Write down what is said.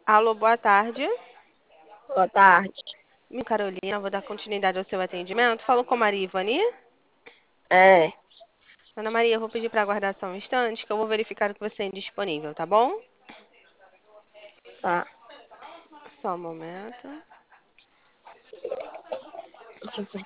Alô, boa tarde. Boa tarde. Minha Carolina, vou dar continuidade ao seu atendimento. Falou com a Maria Ivani. É, Ana Maria, eu vou pedir para aguardar só um instante, que eu vou verificar o que você tem disponível, tá bom? tá. Só um momento. Deixa eu ver.